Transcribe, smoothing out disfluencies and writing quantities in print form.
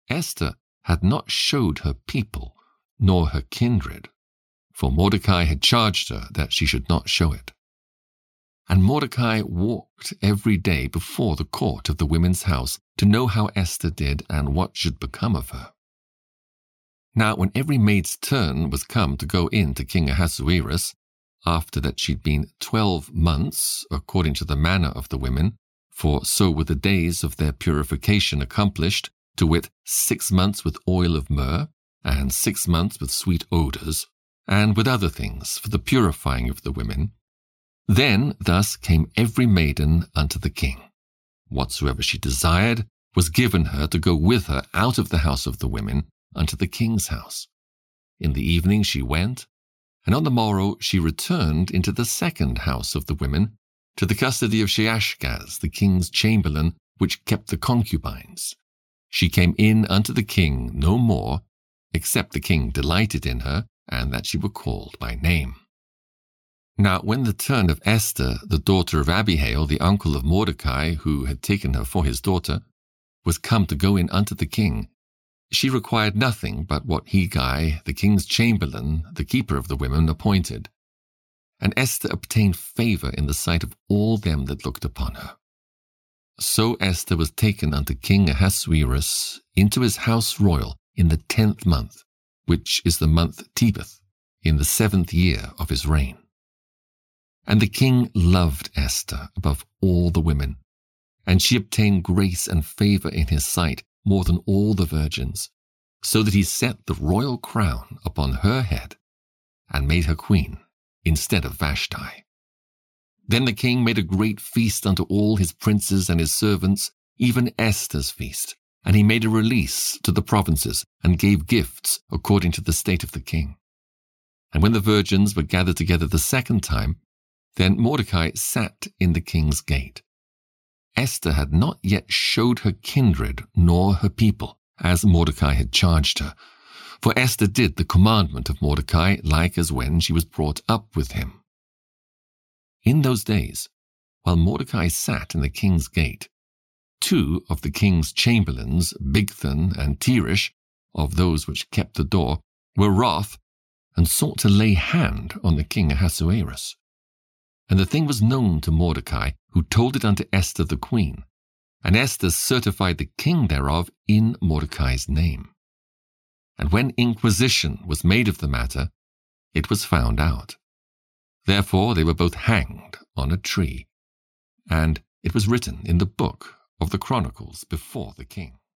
Esther had not showed her people, nor her kindred, for Mordecai had charged her that she should not show it. And Mordecai walked every day before the court of the women's house to know how Esther did and what should become of her. Now when every maid's turn was come to go in to King Ahasuerus, after that she'd been 12 months, according to the manner of the women, for so were the days of their purification accomplished, to wit 6 months with oil of myrrh, and 6 months with sweet odours, and with other things for the purifying of the women, then thus came every maiden unto the king. Whatsoever she desired was given her to go with her out of the house of the women unto the king's house. In the evening she went, and on the morrow she returned into the second house of the women, to the custody of Sheashgaz, the king's chamberlain, which kept the concubines. She came in unto the king no more, except the king delighted in her, and that she were called by name. Now when the turn of Esther, the daughter of Abihail, the uncle of Mordecai, who had taken her for his daughter, was come to go in unto the king, she required nothing but what Hegai, the king's chamberlain, the keeper of the women, appointed. And Esther obtained favour in the sight of all them that looked upon her. So Esther was taken unto King Ahasuerus into his house royal in the 10th month, which is the month Tebeth, in the 7th year of his reign. And the king loved Esther above all the women, and she obtained grace and favour in his sight more than all the virgins, so that he set the royal crown upon her head, and made her queen instead of Vashti. Then the king made a great feast unto all his princes and his servants, even Esther's feast, and he made a release to the provinces, and gave gifts according to the state of the king. And when the virgins were gathered together the second time, then Mordecai sat in the king's gate. Esther had not yet showed her kindred nor her people, as Mordecai had charged her. For Esther did the commandment of Mordecai, like as when she was brought up with him. In those days, while Mordecai sat in the king's gate, 2 of the king's chamberlains, Bigthan and Teresh, of those which kept the door, were wroth, and sought to lay hand on the king Ahasuerus. And the thing was known to Mordecai, who told it unto Esther the queen, and Esther certified the king thereof in Mordecai's name. And when inquisition was made of the matter, it was found out. Therefore they were both hanged on a tree, and it was written in the book of the Chronicles before the king.